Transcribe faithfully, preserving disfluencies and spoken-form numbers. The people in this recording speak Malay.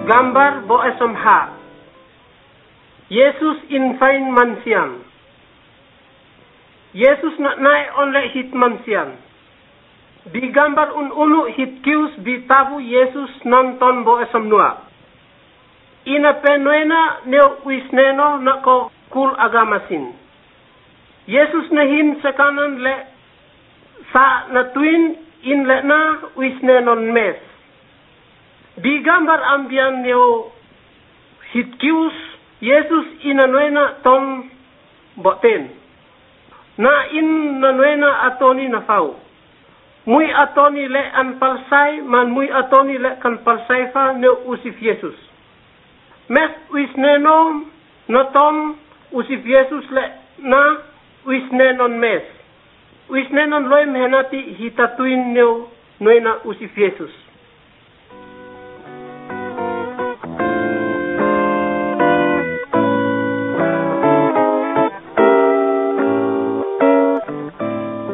gambar bo esomha. Yesus infain mansian. Yesus nak naik oleh hit mansian. Di gambar un-unu hit kius bitabu Yesus nonton bo esamnua. Ina penuena neo wisneno na ko kul agamasin. Yesus nahin sekanan le sa natuin in le na wisnenon mes. Di gambar ambian neo hit kius Yesus inanuena ton boten. Na in nanuena atoni na fau. Mui atoni le an palsai man mui atoni le kan palsai fa ne usif Yesus. Mes wisnenon noton usif Yesus le na wisnenon mes. Wisnenon loim henati hitatuin neo nuena usif Yesus.